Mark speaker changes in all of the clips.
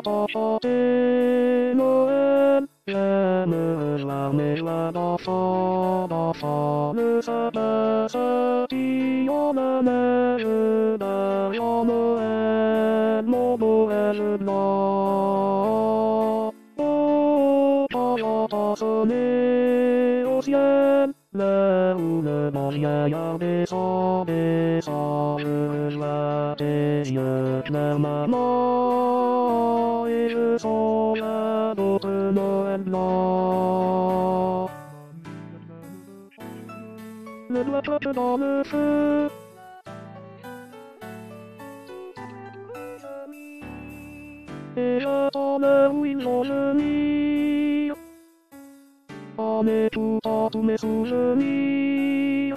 Speaker 1: te Noël, j'aime la mer d'enfant, le sapin scintillant la neige derrière Noël, mon Noël blanc. Oh, quand j'entends sonner au ciel, l'heure où le bon vieillard descend, je vois tes yeux clairs, maman, et je songe à d'autres Noël blancs. Le doigt tape dans le feu, et j'entends l'heure où ils vont venir, en écoutant tous mes souvenirs.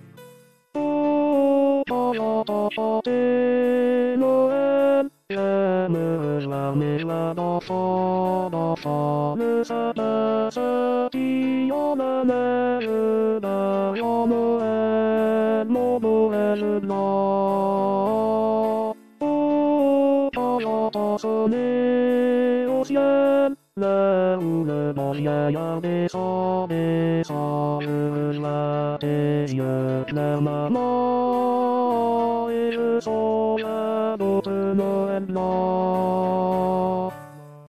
Speaker 1: Oh, quand j'entends chanter Noël, j'aime l'armée d'enfant, le sapin scintillant la neige derrière Noël, mon Noël blanc. Oh, quand j'entends sonner au ciel, l'heure où le bon vieillard descend, je vois tes yeux clairs, maman, et je songe à